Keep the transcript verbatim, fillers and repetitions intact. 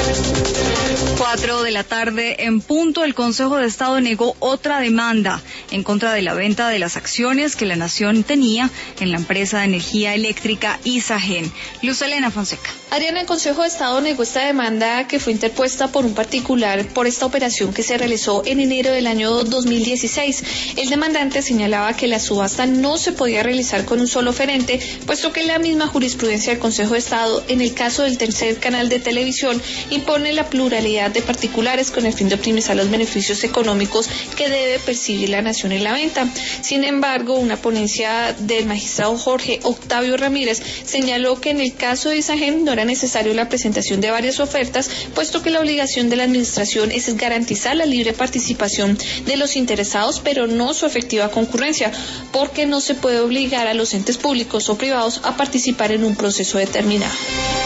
Cuatro de la tarde en punto, el Consejo de Estado negó otra demanda en contra de la venta de las acciones que la nación tenía en la empresa de energía eléctrica Isagen. Luz Elena Fonseca. Adriana, el Consejo de Estado negó esta demanda que fue interpuesta por un particular por esta operación que se realizó en enero del año dos mil dieciséis. El demandante señalaba que la subasta no se podía realizar con un solo oferente, puesto que la misma jurisprudencia del Consejo de Estado en el caso del tercer canal de televisión impone la pluralidad de particulares con el fin de optimizar los beneficios económicos que debe percibir la nación en la venta. Sin embargo, una ponencia del magistrado Jorge Octavio Ramírez señaló que en el caso de Isagen no era necesario la presentación de varias ofertas, puesto que la obligación de la administración es garantizar la libre participación de los interesados, pero no su efectiva concurrencia, porque no se puede obligar a los entes públicos o privados a participar en un proceso determinado.